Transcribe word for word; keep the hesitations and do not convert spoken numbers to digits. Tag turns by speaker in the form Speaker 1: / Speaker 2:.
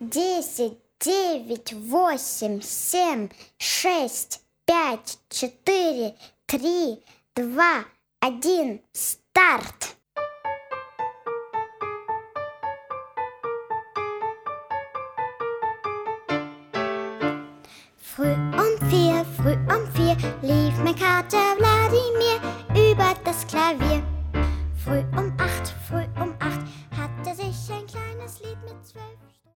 Speaker 1: десять, девять, восемь, семь, шесть, пять, четыре, три, два, один, старт! Früh um vier, früh um vier lief mein Kater